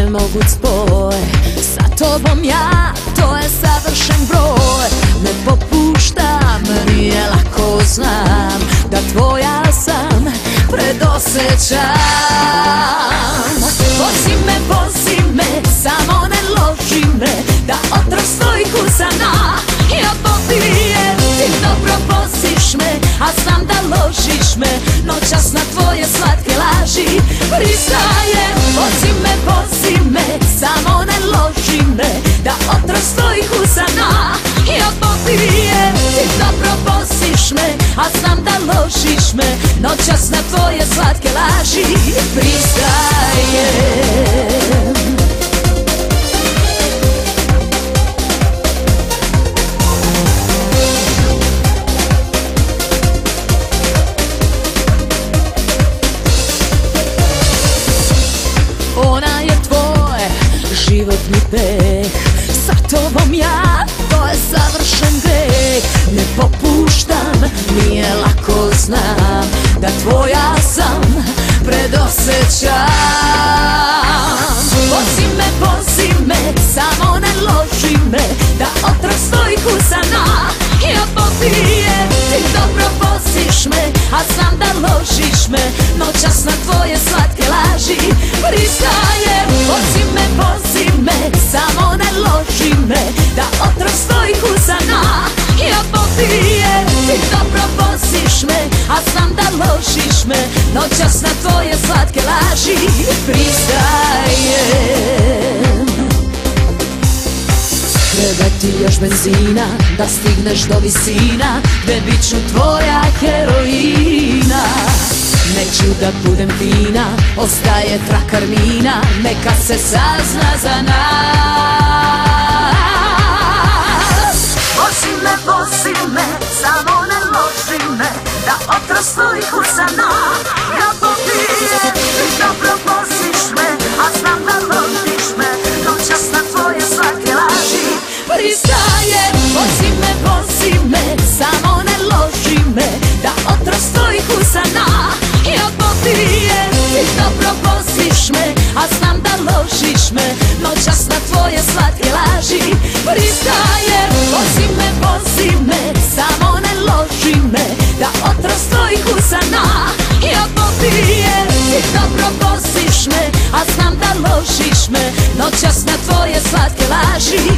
moguć spoj. Sa tobom ja, to je savršen broj. Ne popuštam, nije lako, znam da tvoja sam, predosjećam. Vozi me, samo ne loži me, da otrov svojih usana ja popijem. Ti dobro voziš me, a znam da ložiš me, noćas na tvoje slatke laži pristajem. Vozi me, samo ne loži me, da otrov svojih usana ja popijem. Ti dobro voziš me, a znam da ložiš me, noćas na tvoje slatke laži pristajem. Ona je tvoj životni peh, sa tobom ja, to je savršen greh. Ne popuštam, nije lako, znam da tvoja sam, predosjećam. Vozi me, samo ne loži me, da otrov svojih usana ja popijem. Ti dobro voziš me, a znam da ložiš me, noćas na tvoje slatke laži pristajem. Vozi me, samo ne loži me, da otrov svojih usana ja popijem. Ti dobro voziš me, a znam da ložiš me, noćas na tvoje slatke laži pristajem. Treba ti još benzina, da stigneš do visina, gde bit ću tvoja heroina. Neću da budem fina, ostaje trakarnina, neka se sazna za nas. Vozi me, samo ne loži me, da otrov svojih usana ja popijem. Ti dobro voziš me, a znam da ložiš me, noćas na tvoje slatke laži pristajem. Vozi me, samo ne loži me, da otrov svojih usana ja popijem. Ti dobro voziš me, a znam da ložiš me, noćas na tvoje slatke laži pristajem. Vozi me, samo ne loži me, da otrov svojih usana ja popijem. Ti dobro voziš me, a znam da ložiš me, noćas na tvoje slatke laži